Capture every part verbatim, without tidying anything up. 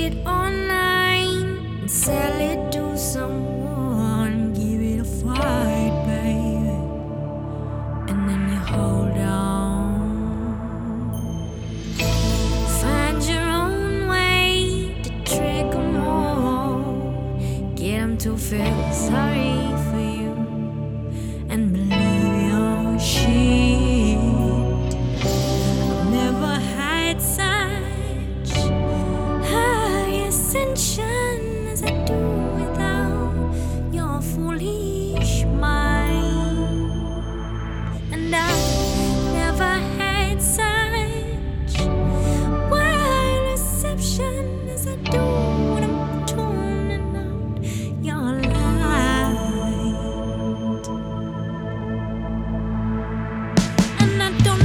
it online and sell it to someone. Give it a fight, baby, and then you hold on. Find your own way to trigger more. Get 'em to feel sorry for you and believe your shit. Never had such high ascension as I do without your foolish mind. And I never had such wide reception as I do when I'm tuning out your light. And I don't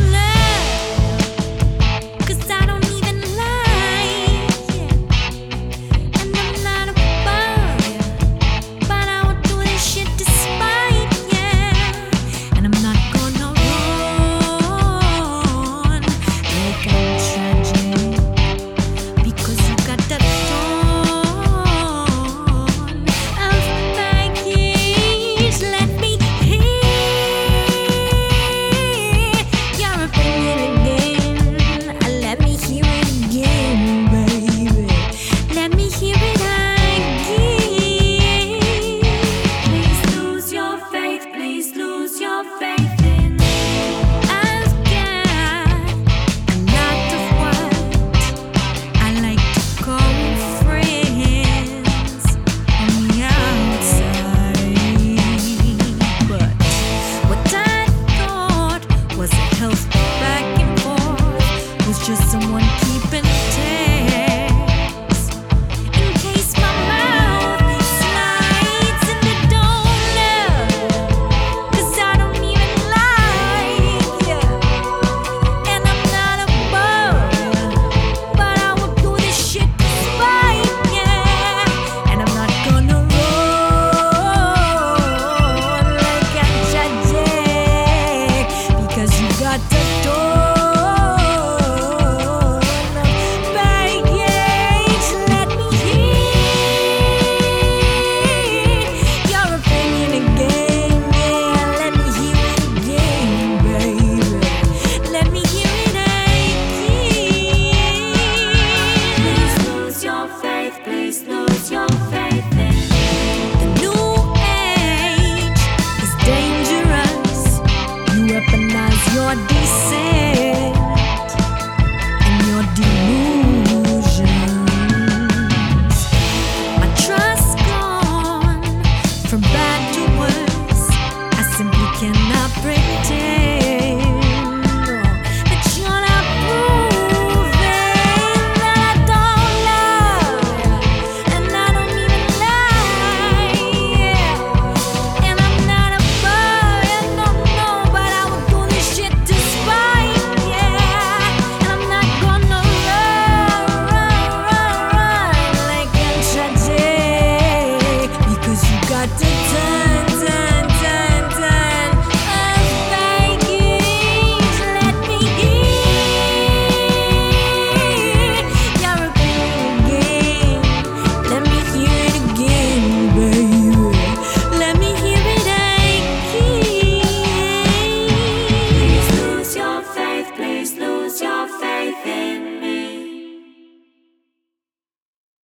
just someone keeping tabs.